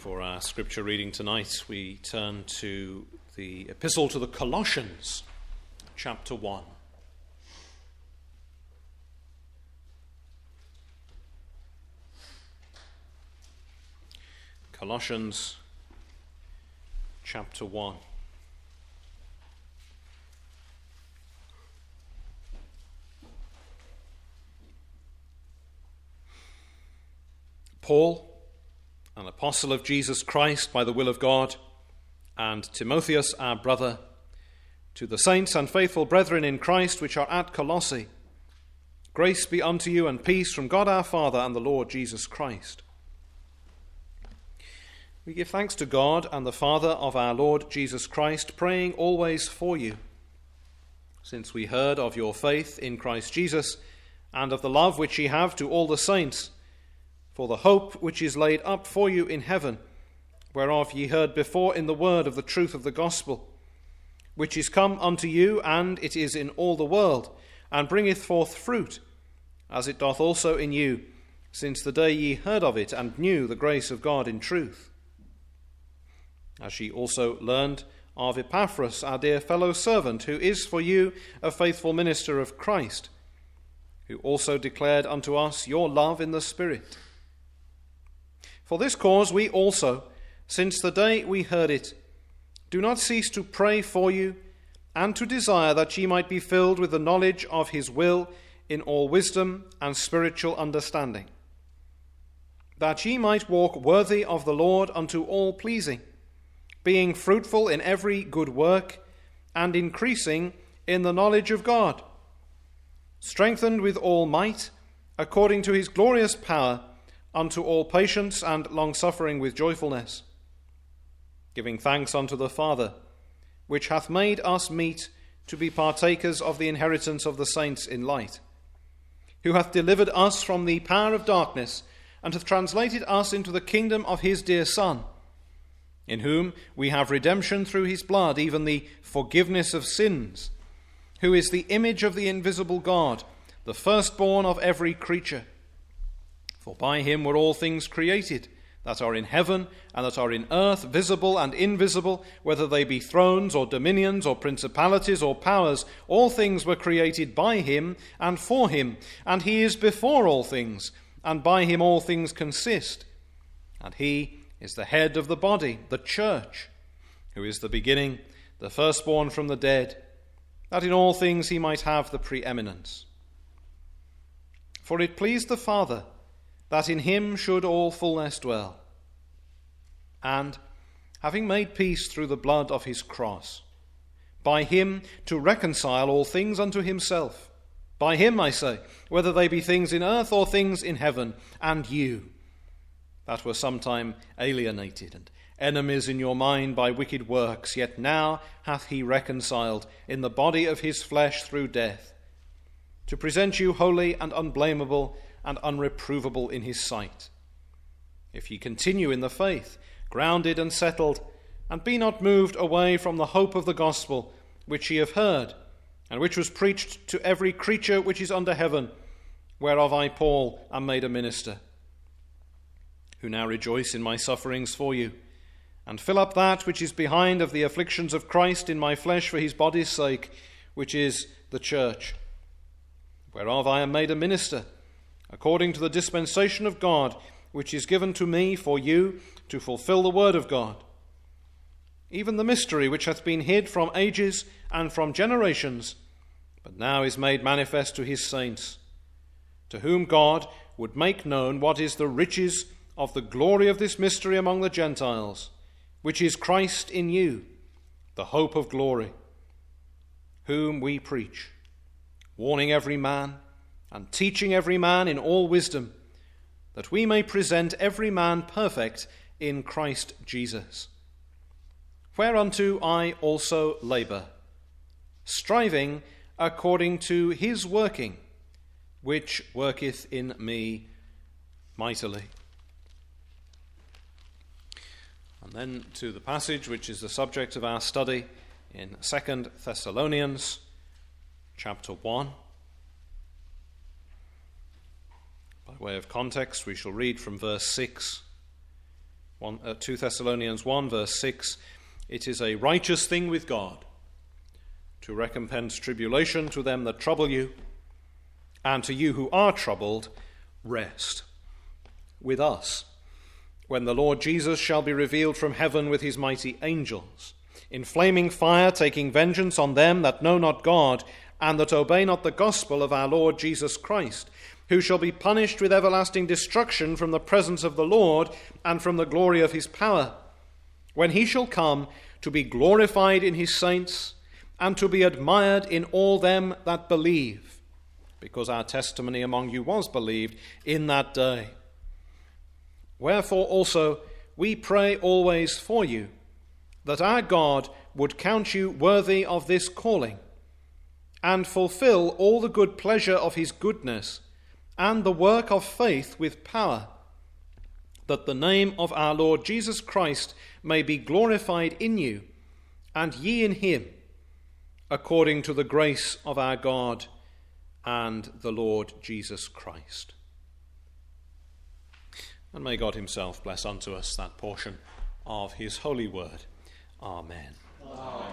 For our scripture reading tonight, we turn to the Epistle to the Colossians, chapter 1. Colossians, chapter 1. Paul, an apostle of Jesus Christ by the will of God, and Timotheus our brother, to the saints and faithful brethren in Christ which are at Colossae, grace be unto you and peace from God our Father and the Lord Jesus Christ. We give thanks to God and the Father of our Lord Jesus Christ, praying always for you, since we heard of your faith in Christ Jesus and of the love which ye have to all the saints, for the hope which is laid up for you in heaven, whereof ye heard before in the word of the truth of the gospel, which is come unto you, and it is in all the world, and bringeth forth fruit, as it doth also in you, since the day ye heard of it, and knew the grace of God in truth. As ye also learned of Epaphras, our dear fellow servant, who is for you a faithful minister of Christ, who also declared unto us your love in the Spirit. For this cause we also, since the day we heard it, do not cease to pray for you, and to desire that ye might be filled with the knowledge of his will in all wisdom and spiritual understanding, that ye might walk worthy of the Lord unto all pleasing, being fruitful in every good work, and increasing in the knowledge of God, strengthened with all might, according to his glorious power, unto all patience and longsuffering with joyfulness, giving thanks unto the Father, which hath made us meet to be partakers of the inheritance of the saints in light, who hath delivered us from the power of darkness, and hath translated us into the kingdom of his dear Son, in whom we have redemption through his blood, even the forgiveness of sins, who is the image of the invisible God, the firstborn of every creature. For by him were all things created, that are in heaven and that are in earth, visible and invisible, whether they be thrones or dominions or principalities or powers. All things were created by him and for him, and he is before all things, and by him all things consist. And he is the head of the body, the church, who is the beginning, the firstborn from the dead, that in all things he might have the preeminence. For it pleased the Father that in him should all fullness dwell, and, having made peace through the blood of his cross, by him to reconcile all things unto himself. By him, I say, whether they be things in earth or things in heaven, and you, that were sometime alienated and enemies in your mind by wicked works, yet now hath he reconciled in the body of his flesh through death, to present you holy and unblameable and unreprovable in his sight. If ye continue in the faith, grounded and settled, and be not moved away from the hope of the gospel which ye have heard, and which was preached to every creature which is under heaven, whereof I, Paul, am made a minister, who now rejoice in my sufferings for you, and fill up that which is behind of the afflictions of Christ in my flesh for his body's sake, which is the church, whereof I am made a minister, according to the dispensation of God, which is given to me for you to fulfill the word of God, even the mystery which hath been hid from ages and from generations, but now is made manifest to his saints, to whom God would make known what is the riches of the glory of this mystery among the Gentiles, which is Christ in you, the hope of glory, whom we preach, warning every man, and teaching every man in all wisdom, that we may present every man perfect in Christ Jesus. Whereunto I also labour, striving according to his working, which worketh in me mightily. And then to the passage which is the subject of our study in 2 Thessalonians chapter 1. By way of context, we shall read from verse 6. 2 Thessalonians 1 verse 6, it is a righteous thing with God to recompense tribulation to them that trouble you, and to you who are troubled, rest with us, when the Lord Jesus shall be revealed from heaven with his mighty angels, in flaming fire, taking vengeance on them that know not God, and that obey not the gospel of our Lord Jesus Christ, who shall be punished with everlasting destruction from the presence of the Lord and from the glory of his power, when he shall come to be glorified in his saints, and to be admired in all them that believe, because our testimony among you was believed in that day. Wherefore also we pray always for you, that our God would count you worthy of this calling, and fulfill all the good pleasure of his goodness, and the work of faith with power, that the name of our Lord Jesus Christ may be glorified in you, and ye in him, according to the grace of our God and the Lord Jesus Christ. And may God himself bless unto us that portion of his holy word. Amen. Amen.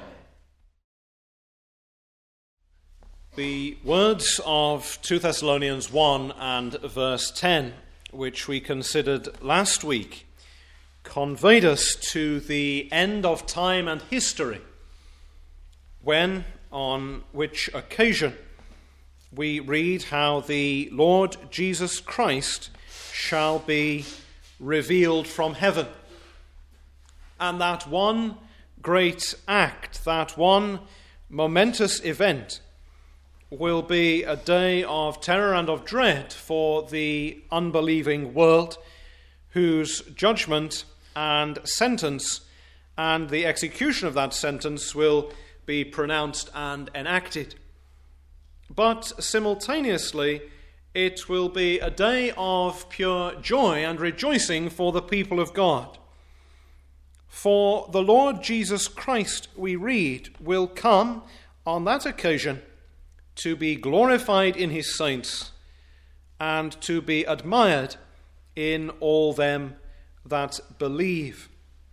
The words of 2 Thessalonians 1 and verse 10, which we considered last week, conveyed us to the end of time and history, when, on which occasion, we read how the Lord Jesus Christ shall be revealed from heaven. And that one great act, that one momentous event, will be a day of terror and of dread for the unbelieving world, whose judgment and sentence and the execution of that sentence will be pronounced and enacted. But simultaneously, it will be a day of pure joy and rejoicing for the people of God. For the Lord Jesus Christ, we read, will come on that occasion to be glorified in his saints and to be admired in all them that believe.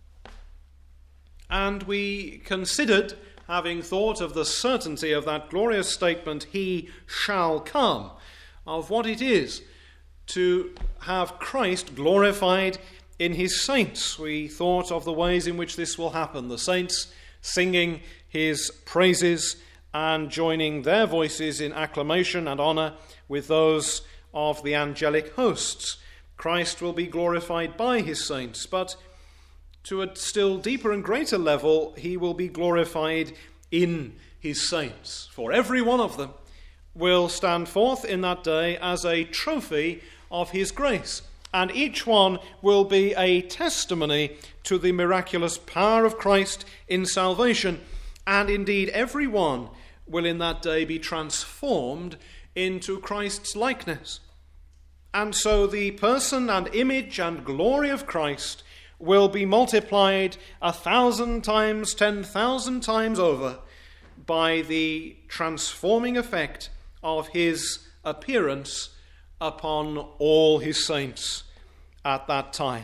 And we considered, having thought of the certainty of that glorious statement, he shall come, of what it is to have Christ glorified in his saints. We thought of the ways in which this will happen, the saints singing his praises and joining their voices in acclamation and honour with those of the angelic hosts. Christ will be glorified by his saints, but to a still deeper and greater level, he will be glorified in his saints. For every one of them will stand forth in that day as a trophy of his grace, and each one will be a testimony to the miraculous power of Christ in salvation, and indeed every one will in that day be transformed into Christ's likeness. And so the person and image and glory of Christ will be multiplied 1,000 times, 10,000 times over by the transforming effect of his appearance upon all his saints at that time.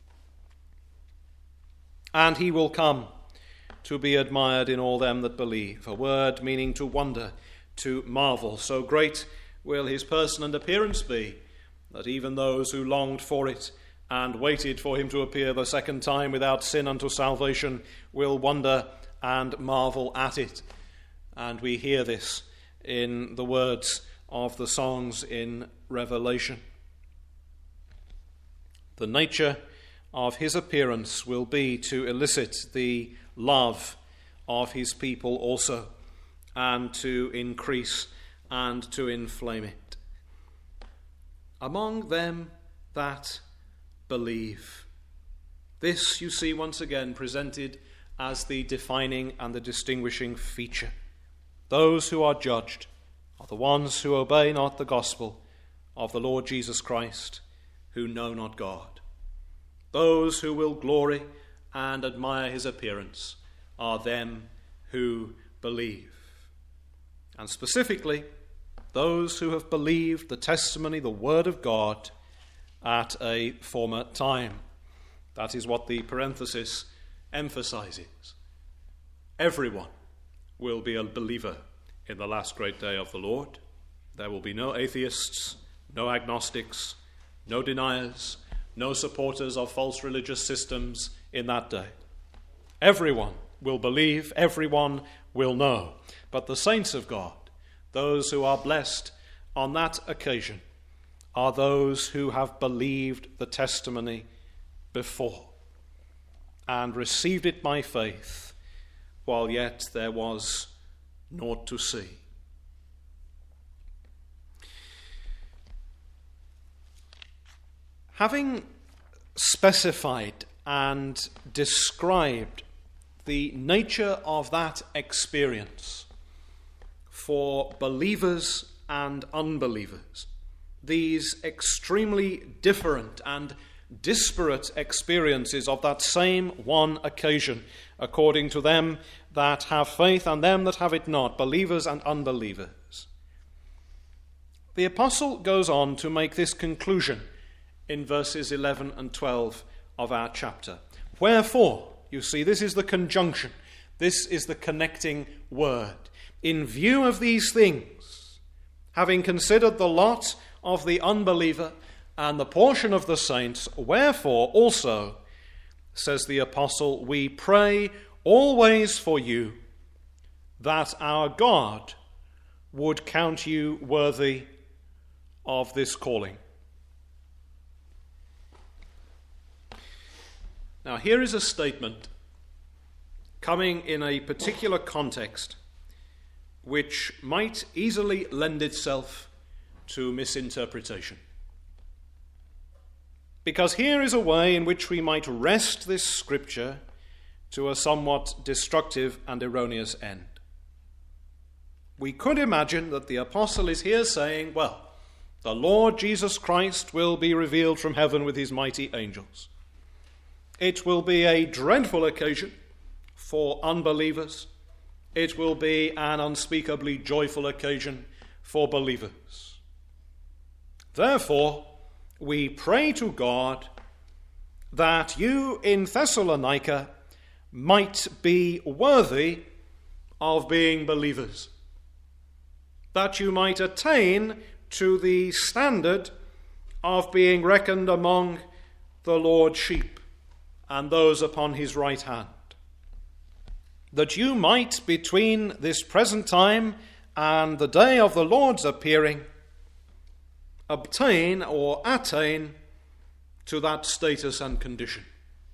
And he will come to be admired in all them that believe, a word meaning to wonder, to marvel. So great will his person and appearance be, that even those who longed for it and waited for him to appear the second time without sin unto salvation will wonder and marvel at it. And we hear this in the words of the songs in Revelation. The nature of his appearance will be to elicit the love of his people also, and to increase and to inflame it. Among them that believe. This, you see, once again presented as the defining and the distinguishing feature. Those who are judged are the ones who obey not the gospel of the Lord Jesus Christ, who know not God. Those who will glory and admire his appearance are them who believe. And specifically, those who have believed the testimony, the word of God, at a former time. That is what the parenthesis emphasizes. Everyone will be a believer in the last great day of the Lord. There will be no atheists, no agnostics, no deniers, no supporters of false religious systems in that day. Everyone will believe, everyone will know. But the saints of God, those who are blessed on that occasion, are those who have believed the testimony before and received it by faith, while yet there was naught to see. Having specified and described the nature of that experience for believers and unbelievers, these extremely different and disparate experiences of that same one occasion, according to them that have faith and them that have it not, believers and unbelievers. The apostle goes on to make this conclusion in verses 11 and 12 of our chapter. Wherefore, you see, this is the conjunction, this is the connecting word. In view of these things, having considered the lot of the unbeliever and the portion of the saints, wherefore also, says the apostle, we pray always for you, that our God would count you worthy of this calling. Now, here is a statement coming in a particular context which might easily lend itself to misinterpretation. Because here is a way in which we might wrest this scripture to a somewhat destructive and erroneous end. We could imagine that the apostle is here saying, well, the Lord Jesus Christ will be revealed from heaven with his mighty angels. It will be a dreadful occasion for unbelievers. It will be an unspeakably joyful occasion for believers. Therefore, we pray to God that you in Thessalonica might be worthy of being believers, that you might attain to the standard of being reckoned among the Lord's sheep and those upon his right hand, that you might, between this present time and the day of the Lord's appearing, obtain or attain to that status and condition.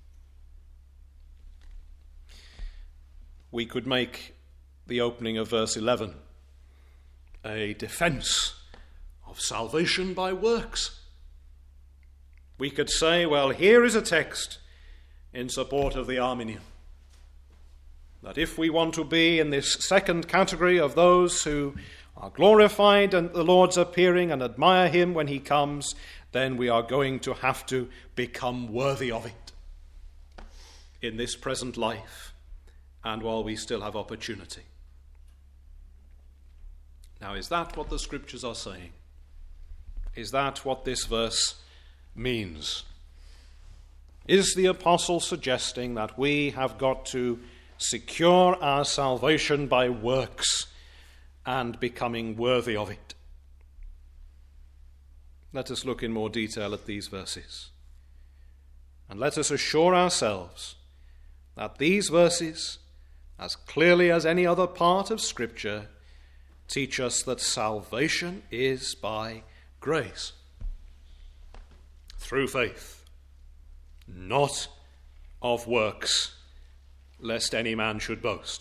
We could make the opening of verse 11 a defense of salvation by works. We could say, well, here is a text in support of the Arminian, that if we want to be in this second category of those who are glorified and the Lord's appearing and admire him when he comes, then we are going to have to become worthy of it in this present life and while we still have opportunity. Now, is that what the scriptures are saying? Is that what this verse means? Is the apostle suggesting that we have got to secure our salvation by works and becoming worthy of it? Let us look in more detail at these verses. And let us assure ourselves that these verses, as clearly as any other part of Scripture, teach us that salvation is by grace, through faith, not of works, lest any man should boast.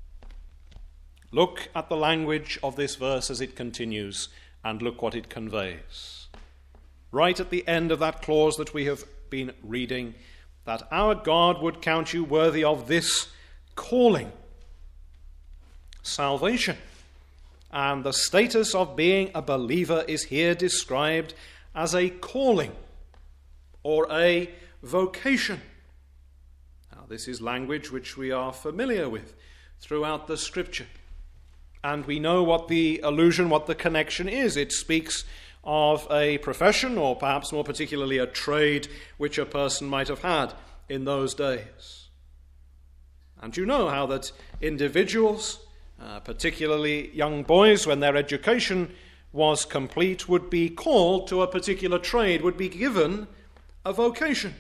Look at the language of this verse as it continues, and look what it conveys. Right at the end of that clause that we have been reading, that our God would count you worthy of this calling. Salvation and the status of being a believer is here described as a calling or a vocation. Now, this is language which we are familiar with throughout the Scripture. And we know what the allusion, what the connection is. It speaks of a profession, or perhaps more particularly a trade which a person might have had in those days. And you know how that individuals, particularly young boys, when their education was complete, would be called to a particular trade, would be given a vocation.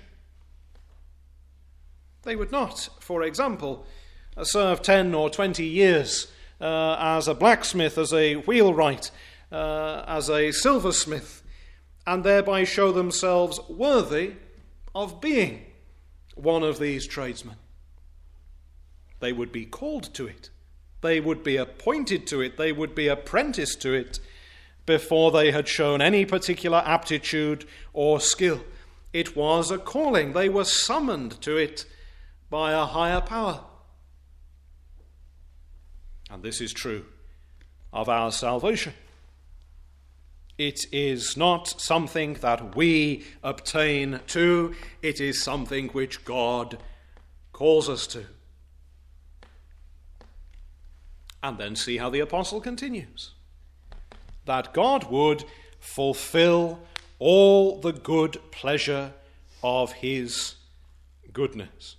They would not, for example, serve 10 or 20 years as a blacksmith, as a wheelwright, as a silversmith, and thereby show themselves worthy of being one of these tradesmen. They would be called to it. They would be appointed to it. They would be apprenticed to it before they had shown any particular aptitude or skill. It was a calling. They were summoned to it by a higher power. And this is true of our salvation. It is not something that we obtain to. It is something which God calls us to. And then see how the apostle continues. That God would fulfill all the good pleasure of his goodness.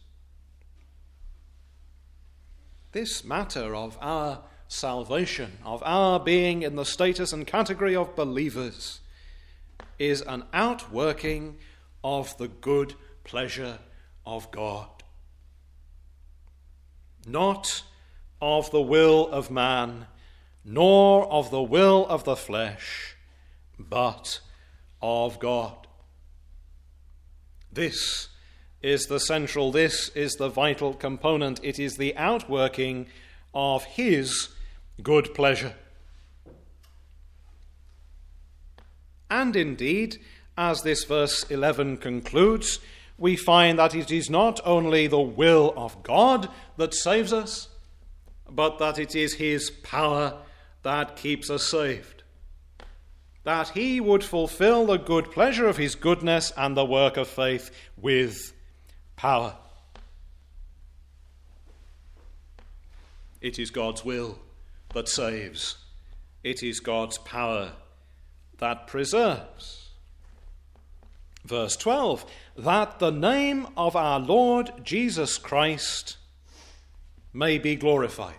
This matter of our salvation, of our being in the status and category of believers, is an outworking of the good pleasure of God. Not of the will of man, nor of the will of the flesh, but of God. This is the central, this is the vital component. It is the outworking of his good pleasure. And indeed, as this verse 11 concludes, we find that it is not only the will of God that saves us, but that it is his power that keeps us saved. That he would fulfill the good pleasure of his goodness and the work of faith with power. It is God's will that saves. It is God's power that preserves. Verse 12, that the name of our Lord Jesus Christ may be glorified.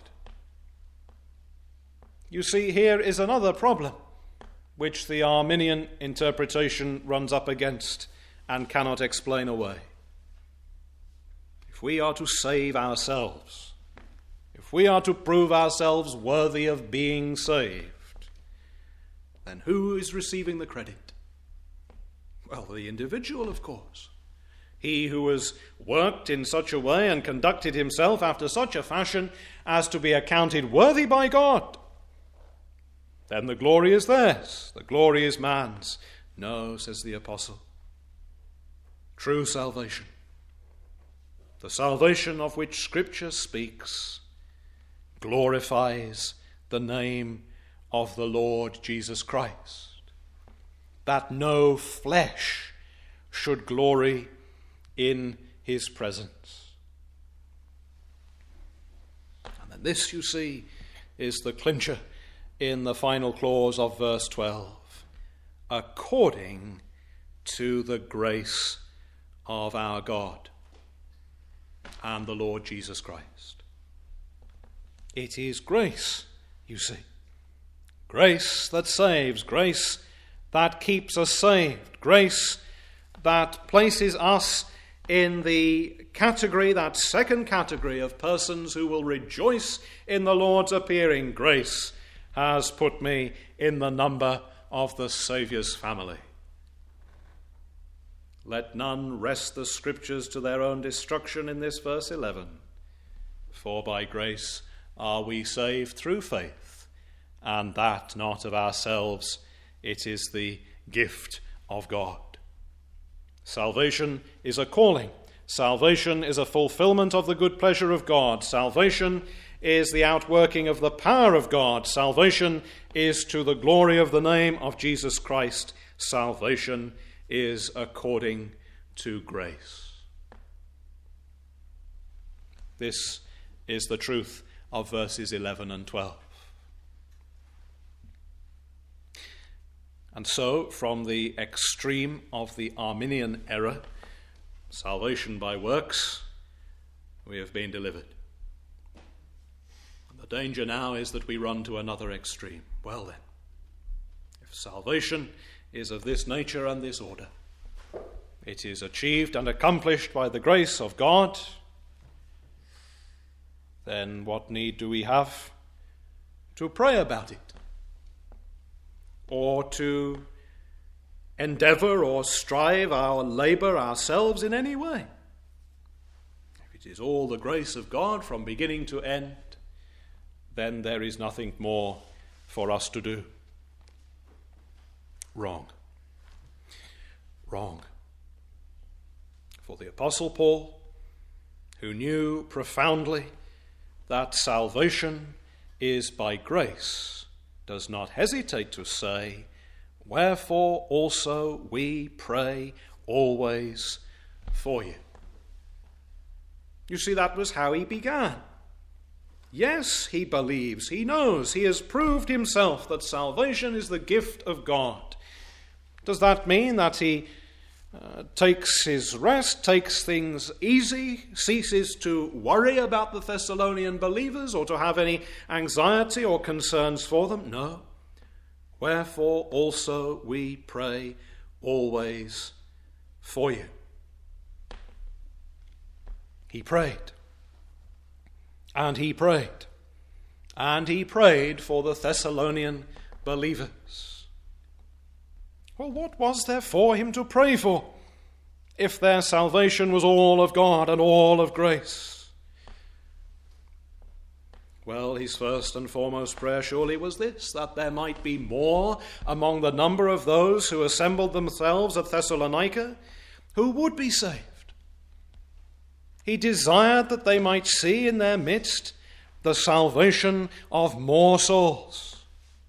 You see, here is another problem which the Arminian interpretation runs up against and cannot explain away. If we are to save ourselves, if we are to prove ourselves worthy of being saved, then who is receiving the credit? Well, the individual, of course. He who has worked in such a way and conducted himself after such a fashion as to be accounted worthy by God. Then the glory is theirs, the glory is man's. No, says the apostle. True salvation, the salvation of which Scripture speaks, glorifies the name of the Lord Jesus Christ. That no flesh should glory in his presence. And then this, you see, is the clincher in the final clause of verse 12. According to the grace of our God and the Lord Jesus Christ. It is grace, you see. Grace that saves, grace that keeps us saved, grace that places us in the category, that second category of persons who will rejoice in the Lord's appearing. Grace has put me in the number of the Saviour's family. Let none wrest the Scriptures to their own destruction in this verse 11. For by grace are we saved through faith, and that not of ourselves, it is the gift of God. Salvation is a calling. Salvation is a fulfillment of the good pleasure of God. Salvation is the outworking of the power of God. Salvation is to the glory of the name of Jesus Christ. Salvation is according to grace. This is the truth of verses 11 and 12. And so, from the extreme of the Arminian error, salvation by works, we have been delivered. And the danger now is that we run to another extreme. Well then, if salvation is of this nature and this order, it is achieved and accomplished by the grace of God, then what need do we have to pray about it, or to endeavour or strive or labour ourselves in any way? If it is all the grace of God from beginning to end, then there is nothing more for us to do. Wrong. For the Apostle Paul, who knew profoundly that salvation is by grace, does not hesitate to say, "Wherefore also we pray always for you." You see, that was how he began. Yes, he believes, he knows, he has proved himself that salvation is the gift of God. Does that mean that he takes his rest, takes things easy, ceases to worry about the Thessalonian believers or to have any anxiety or concerns for them? No. Wherefore also we pray always for you. He prayed. And he prayed. And he prayed for the Thessalonian believers. Well, what was there for him to pray for if their salvation was all of God and all of grace? Well, his first and foremost prayer surely was this, that there might be more among the number of those who assembled themselves at Thessalonica who would be saved. He desired that they might see in their midst the salvation of more souls,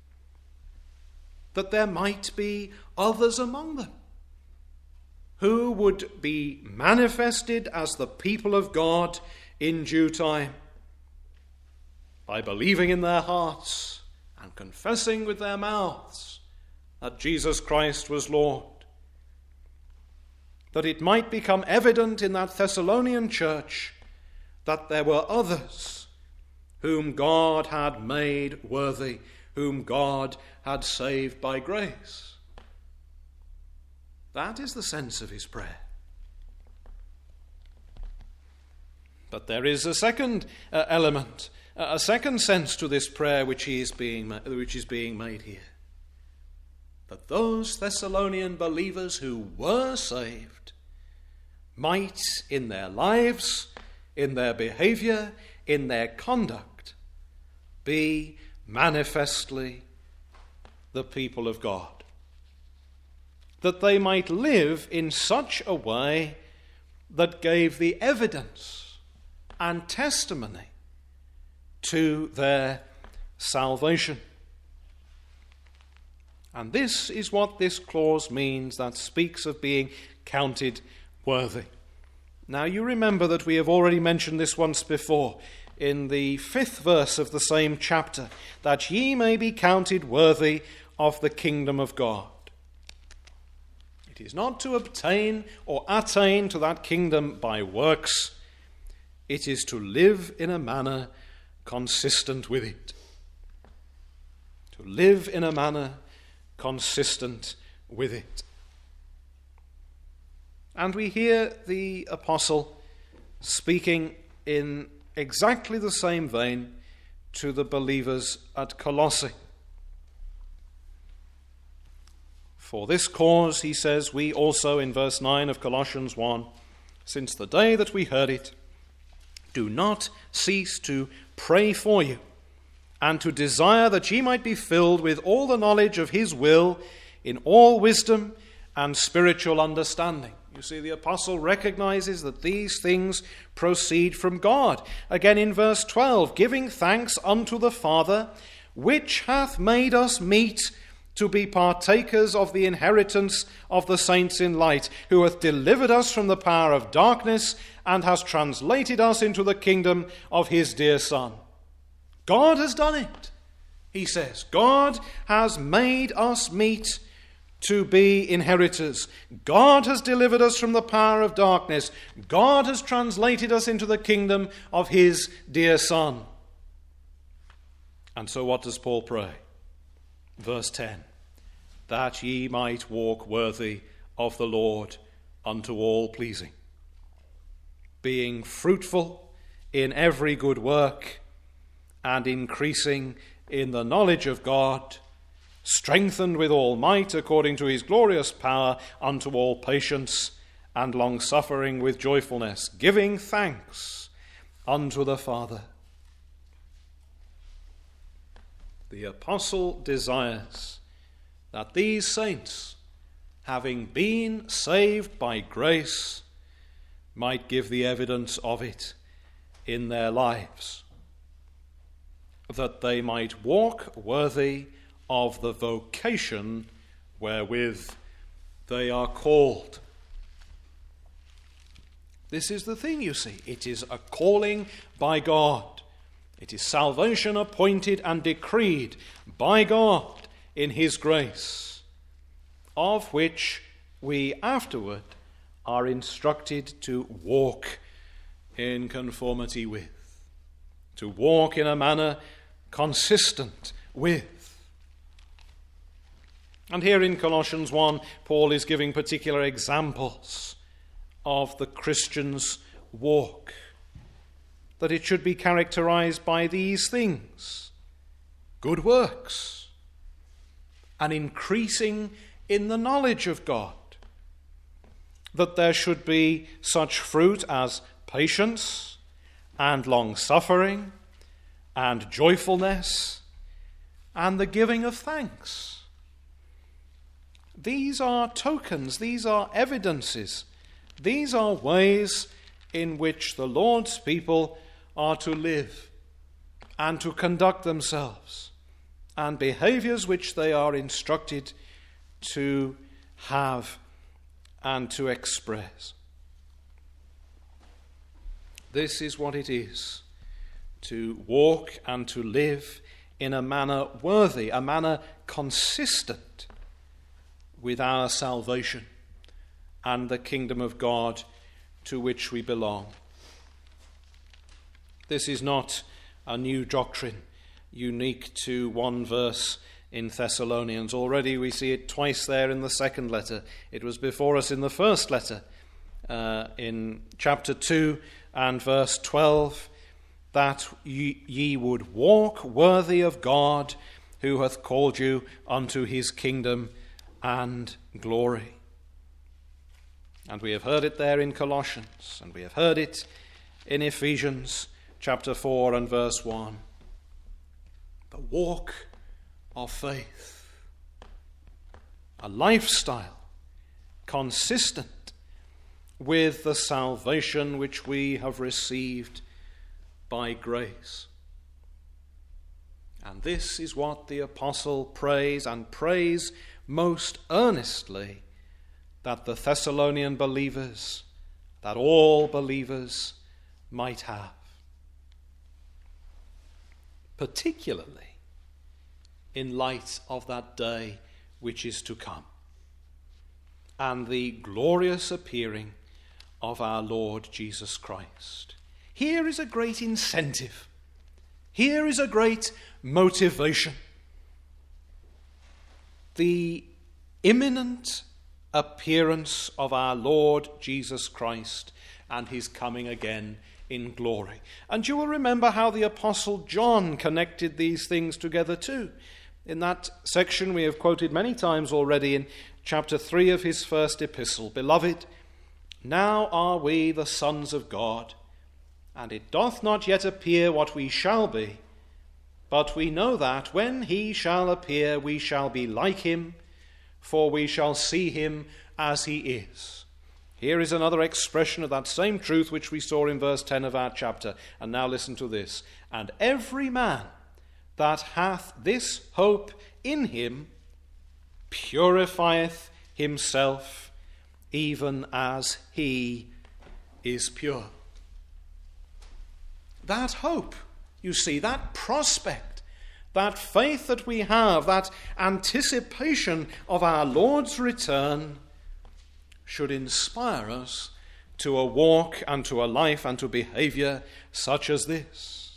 that there might be others among them who would be manifested as the people of God in due time by believing in their hearts and confessing with their mouths that Jesus Christ was Lord. That it might become evident in that Thessalonian church that there were others whom God had made worthy, whom God had saved by grace. That is the sense of his prayer. But there is a second element, a second sense to this prayer which is being made here. That those Thessalonian believers who were saved might, in their lives, in their behaviour, in their conduct, be manifestly the people of God. That they might live in such a way that gave the evidence and testimony to their salvation. And this is what this clause means that speaks of being counted worthy. Now you remember that we have already mentioned this once before in the 5th verse of the same chapter, that ye may be counted worthy of the kingdom of God. It is not to obtain or attain to that kingdom by works. It is to live in a manner consistent with it. To live in a manner consistent with it. And we hear the apostle speaking in exactly the same vein to the believers at Colossae. For this cause, he says, we also, in verse 9 of Colossians 1, since the day that we heard it, do not cease to pray for you, and to desire that ye might be filled with all the knowledge of his will, in all wisdom and spiritual understanding. You see, the apostle recognizes that these things proceed from God. Again in verse 12, giving thanks unto the Father, which hath made us meet to be partakers of the inheritance of the saints in light, who hath delivered us from the power of darkness, and has translated us into the kingdom of his dear Son. God has done it, he says. God has made us meet to be inheritors. God has delivered us from the power of darkness. God has translated us into the kingdom of his dear Son. And so what does Paul pray? Verse 10, that ye might walk worthy of the Lord unto all pleasing, being fruitful in every good work, and increasing in the knowledge of God, strengthened with all might according to his glorious power unto all patience and long-suffering with joyfulness, giving thanks unto the Father. The apostle desires that these saints, having been saved by grace, might give the evidence of it in their lives, that they might walk worthy of the vocation wherewith they are called. This is the thing, you see. It is a calling by God. It is salvation appointed and decreed by God in his grace, of which we afterward are instructed to walk in conformity with, to walk in a manner consistent with. And here in Colossians 1, Paul is giving particular examples of the Christian's walk, that it should be characterized by these things: good works, an increasing in the knowledge of God, that there should be such fruit as patience and long-suffering and joyfulness and the giving of thanks. These are tokens, these are evidences, these are ways in which the Lord's people are to live and to conduct themselves, and behaviors which they are instructed to have and to express. This is what it is to walk and to live in a manner worthy, a manner consistent with our salvation and the kingdom of God to which we belong. This is not a new doctrine unique to one verse in Thessalonians. Already we see it twice there in the second letter. It was before us in the first letter, in chapter 2 and verse 12, that ye would walk worthy of God, who hath called you unto his kingdom and glory. And we have heard it there in Colossians, and we have heard it in Ephesians chapter 4 and verse 1. The walk of faith, a lifestyle consistent with the salvation which we have received by grace. And this is what the apostle prays, and prays most earnestly, that the Thessalonian believers, that all believers might have. Particularly in light of that day which is to come, and the glorious appearing of our Lord Jesus Christ. Here is a great incentive. Here is a great motivation. The imminent appearance of our Lord Jesus Christ and his coming again in glory. And you will remember how the Apostle John connected these things together too. In that section we have quoted many times already in chapter 3 of his first epistle. Beloved, now are we the sons of God, and it doth not yet appear what we shall be, but we know that when he shall appear we shall be like him, for we shall see him as he is. Here is another expression of that same truth which we saw in verse 10 of our chapter. And now listen to this. And every man that hath this hope in him purifieth himself, even as he is pure. That hope, you see, that prospect, that faith that we have, that anticipation of our Lord's return, should inspire us to a walk and to a life and to behavior such as this.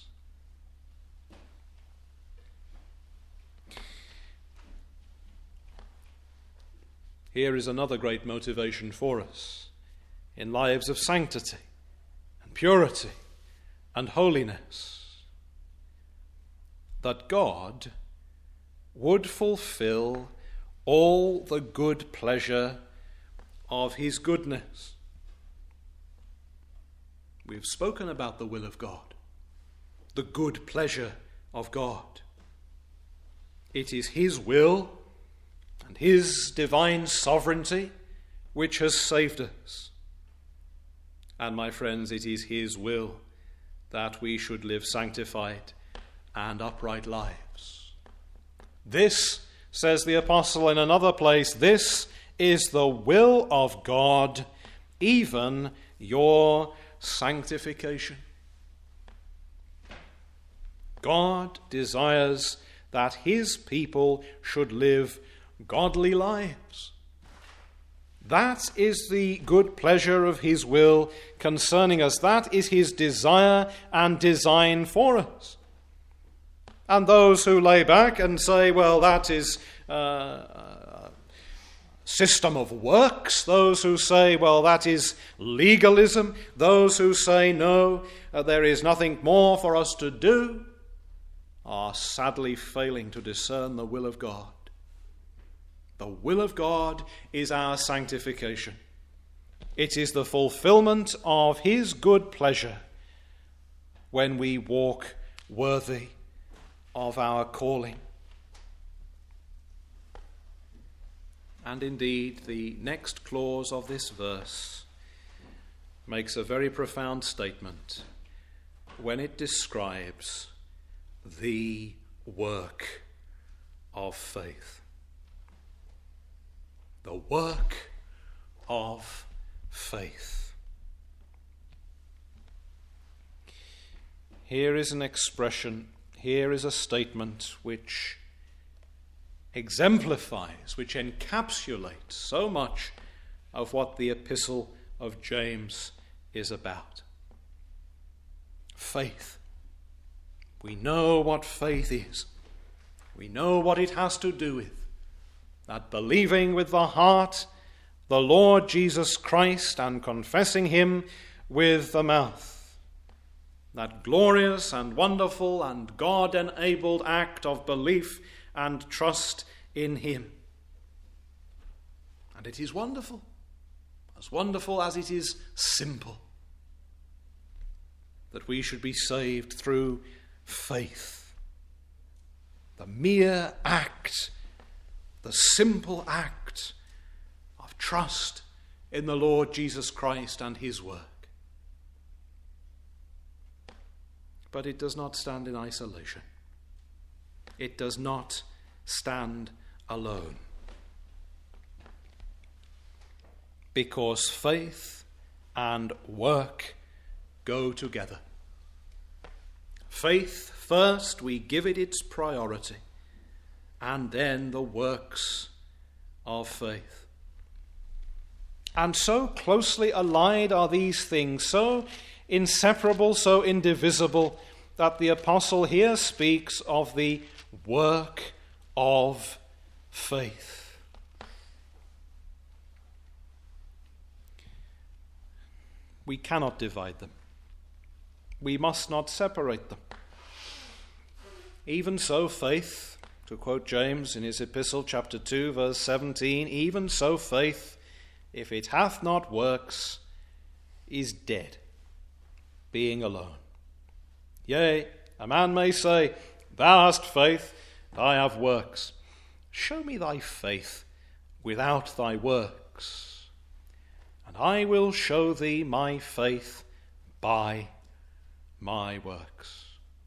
Here is another great motivation for us in lives of sanctity and purity and holiness, that God would fulfill all the good pleasure of his goodness. We've spoken about the will of God, the good pleasure of God. It is his will and his divine sovereignty which has saved us. And my friends, it is his will that we should live sanctified and upright lives. This, says the apostle in another place, this is the will of God, even your sanctification. God desires that his people should live godly lives. That is the good pleasure of his will concerning us. That is his desire and design for us. And those who lay back and say, well, that is a system of works, those who say, well, that is legalism, those who say, no, there is nothing more for us to do, are sadly failing to discern the will of God. The will of God is our sanctification. It is the fulfillment of his good pleasure when we walk worthy of our calling. And indeed, the next clause of this verse makes a very profound statement when it describes the work of faith. The work of faith. Here is an expression, here is a statement which exemplifies, which encapsulates so much of what the epistle of James is about. Faith. We know what faith is. We know what it has to do with. That believing with the heart the Lord Jesus Christ and confessing him with the mouth. That glorious and wonderful and God-enabled act of belief and trust in him. And it is wonderful as it is simple, that we should be saved through faith. The mere act, the simple act of trust in the Lord Jesus Christ and his work. But it does not stand in isolation. It does not stand alone. Because faith and work go together. Faith first, we give it its priority, and then the works of faith. And so closely allied are these things, so inseparable, so indivisible, that the apostle here speaks of the work of faith. We cannot divide them. We must not separate them. Even so, faith, to quote James in his epistle, chapter 2, verse 17, even so faith, if it hath not works, is dead, being alone. Yea, a man may say, thou hast faith, I have works. Show me thy faith without thy works, and I will show thee my faith by my works.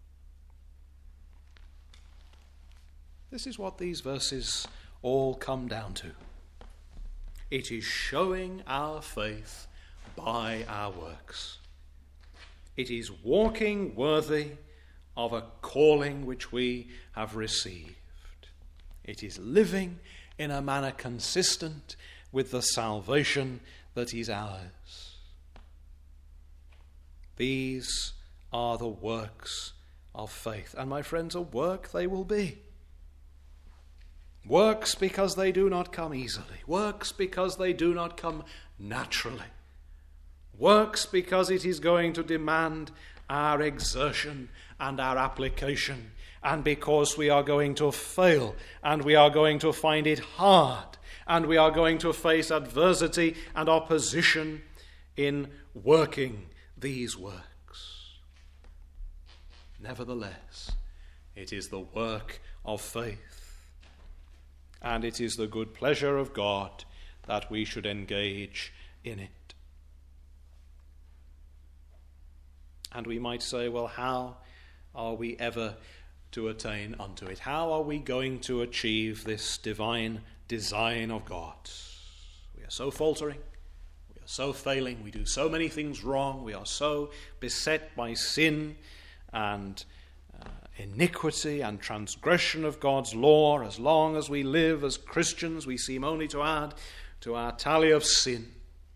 This is what these verses all come down to. It is showing our faith by our works. It is walking worthy of a calling which we have received. It is living in a manner consistent with the salvation that is ours. These are the works of faith. And my friends, a work they will be. Works because they do not come easily. Works because they do not come naturally. Works because it is going to demand our exertion and our application, and because we are going to fail, and we are going to find it hard, and we are going to face adversity and opposition in working these works. Nevertheless, it is the work of faith, and it is the good pleasure of God that we should engage in it. And we might say, well, how are we ever to attain unto it? How are we going to achieve this divine design of God? We are so faltering, we are so failing, we do so many things wrong, we are so beset by sin and iniquity and transgression of God's law. As long as we live as Christians, we seem only to add to our tally of sin.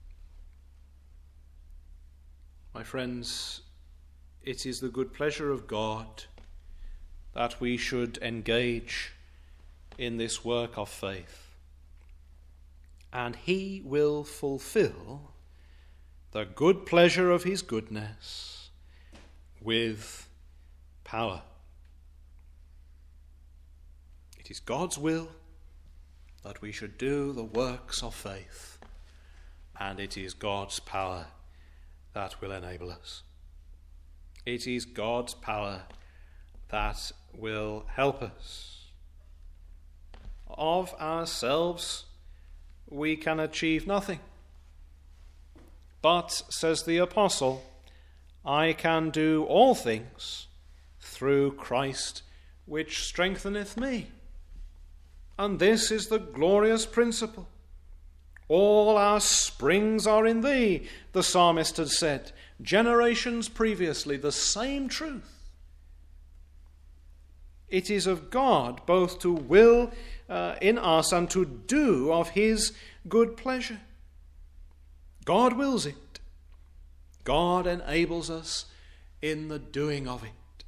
My friends, it is the good pleasure of God that we should engage in this work of faith. And he will fulfill the good pleasure of his goodness with power. It is God's will that we should do the works of faith, and it is God's power that will enable us. It is God's power that will help us. Of ourselves, we can achieve nothing. But, says the apostle, I can do all things through Christ which strengtheneth me. And this is the glorious principle. All our springs are in thee, the psalmist had said generations previously, the same truth. It is of God both to will in us and to do of his good pleasure. God wills it. God enables us in the doing of it.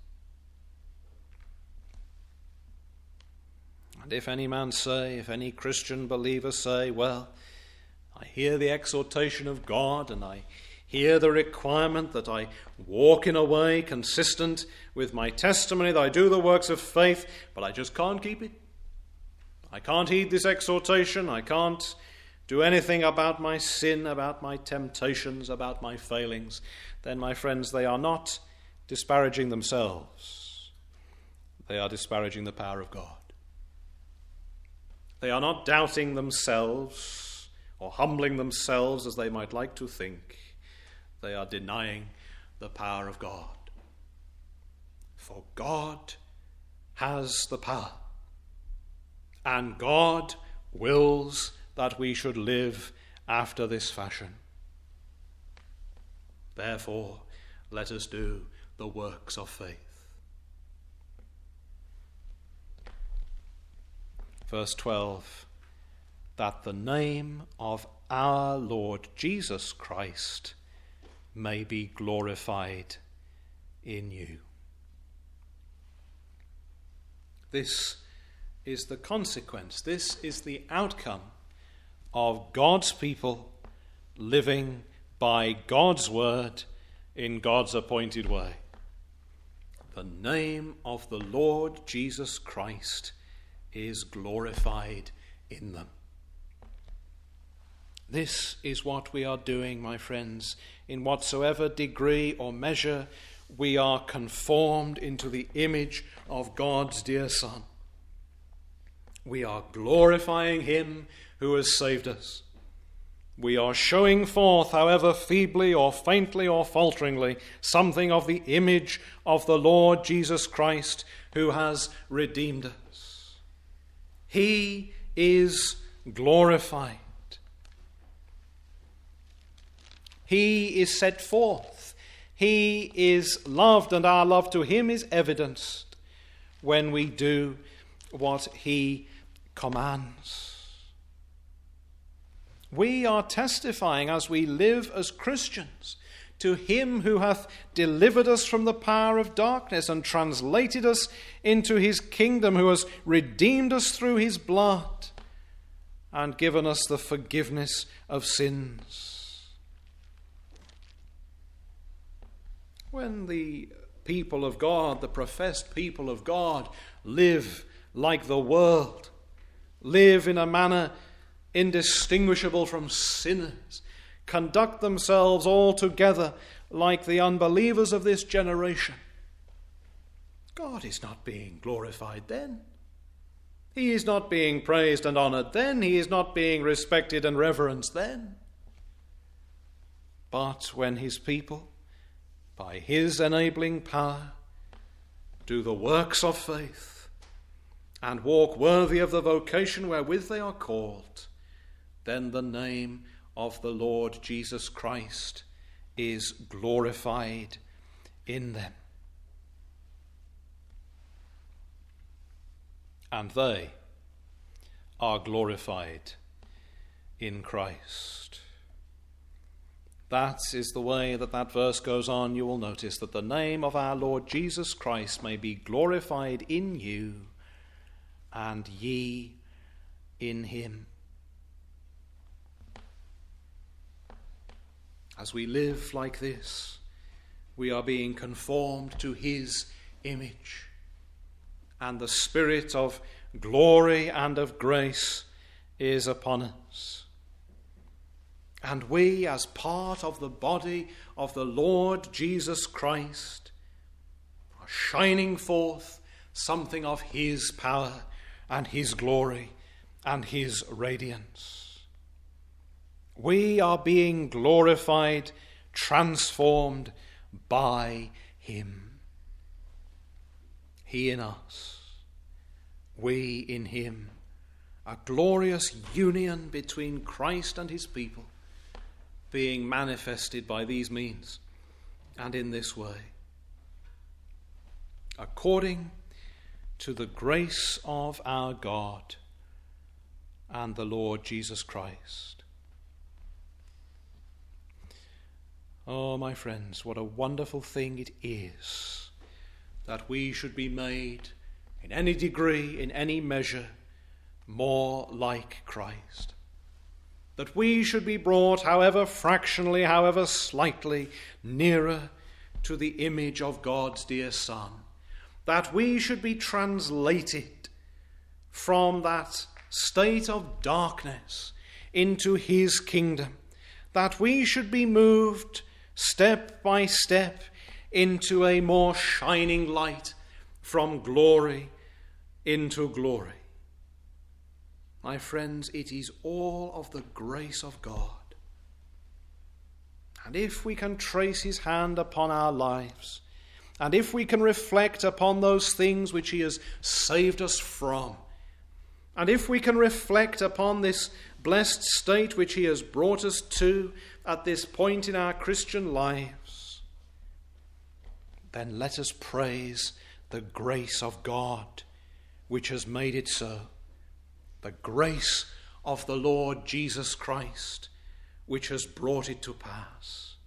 And if any man say, if any Christian believer say, well, I hear the exhortation of God and I hear the requirement that I walk in a way consistent with my testimony, that I do the works of faith, but I just can't keep it. I can't heed this exhortation. I can't do anything about my sin, about my temptations, about my failings. Then, my friends, they are not disparaging themselves. They are disparaging the power of God. They are not doubting themselves or humbling themselves as they might like to think. They are denying the power of God. For God has the power, and God wills that we should live after this fashion. Therefore, let us do the works of faith. Verse 12, that the name of our Lord Jesus Christ may be glorified in you. This is the consequence, this is the outcome of God's people living by God's word in God's appointed way. The name of the Lord Jesus Christ is glorified in them. This is what we are doing, my friends. In whatsoever degree or measure we are conformed into the image of God's dear Son, we are glorifying him who has saved us. We are showing forth, however feebly or faintly or falteringly, something of the image of the Lord Jesus Christ who has redeemed us. He is glorified. He is set forth He is loved, and our love to him is evidenced when we do what he commands. We are testifying as we live as Christians to him who hath delivered us from the power of darkness and translated us into his kingdom, who has redeemed us through his blood and given us the forgiveness of sins. When the people of God, the professed people of God, live like the world, live in a manner indistinguishable from sinners, conduct themselves altogether like the unbelievers of this generation, God is not being glorified then. He is not being praised and honored then. He is not being respected and reverenced then. But when his people, by his enabling power, do the works of faith and walk worthy of the vocation wherewith they are called, then the name of the Lord Jesus Christ is glorified in them. And they are glorified in Christ. That is the way that verse goes on. You will notice that the name of our Lord Jesus Christ may be glorified in you, and ye in him. As we live like this, we are being conformed to his image, and the Spirit of glory and of grace is upon us. And we, as part of the body of the Lord Jesus Christ, are shining forth something of his power and his glory and his radiance. We are being glorified, transformed by him. He in us, we in him. A glorious union between Christ and his people being manifested by these means and in this way. According to the grace of our God and the Lord Jesus Christ. Oh, my friends, what a wonderful thing it is that we should be made, in any degree, in any measure, more like Christ. That we should be brought, however fractionally, however slightly, nearer to the image of God's dear Son. That we should be translated from that state of darkness into his kingdom. That we should be moved step by step into a more shining light from glory into glory. My friends, it is all of the grace of God. And if we can trace his hand upon our lives, and if we can reflect upon those things which he has saved us from, and if we can reflect upon this blessed state which he has brought us to at this point in our Christian lives, then let us praise the grace of God which has made it so. The grace of the Lord Jesus Christ which has brought it to pass.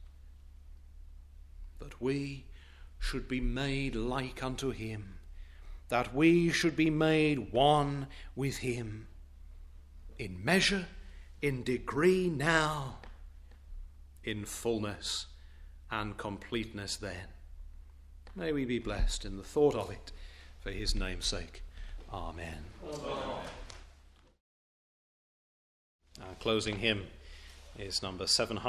That we should be made like unto him, that we should be made one with him, in measure, in degree now, in fullness and completeness then. May we be blessed in the thought of it, for his name's sake. Amen. Amen. Our closing hymn is number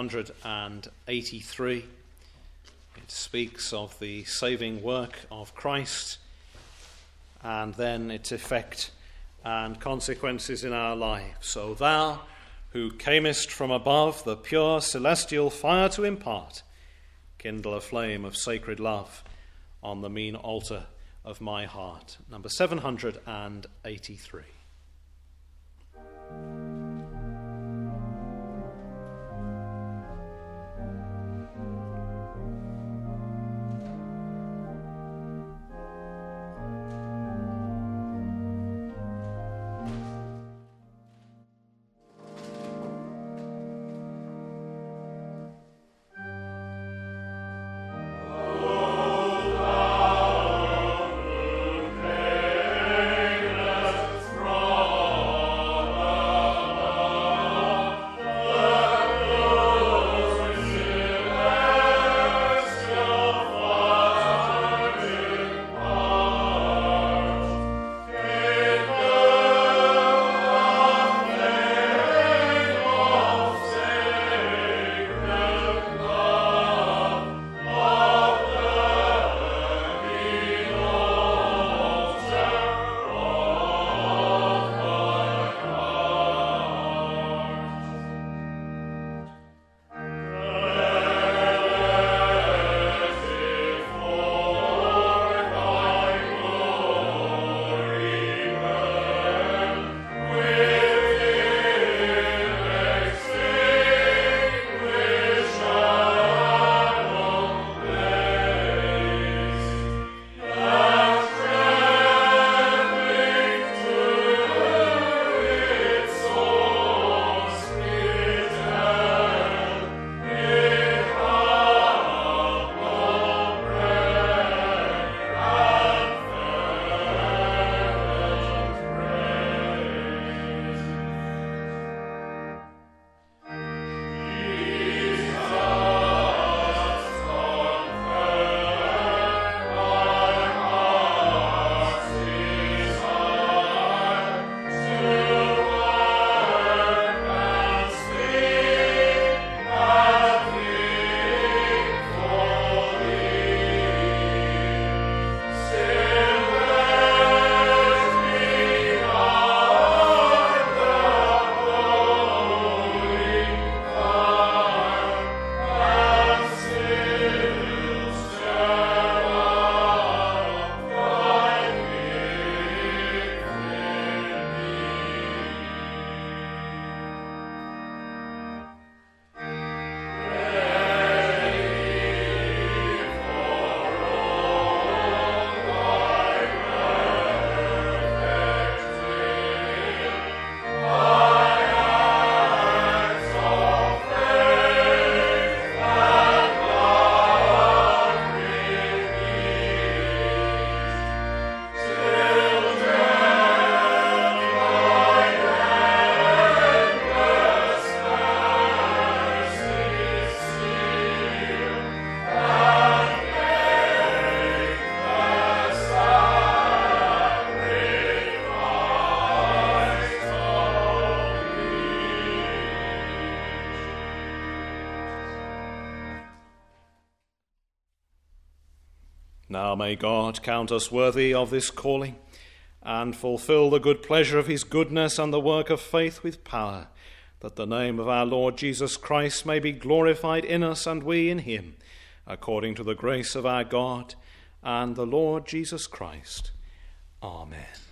783. It speaks of the saving work of Christ and then its effect and consequences in our lives. O thou who camest from above the pure celestial fire to impart, kindle a flame of sacred love on the mean altar of my heart. Number 783. Now may God count us worthy of this calling, and fulfill the good pleasure of his goodness and the work of faith with power, that the name of our Lord Jesus Christ may be glorified in us and we in him, according to the grace of our God and the Lord Jesus Christ. Amen.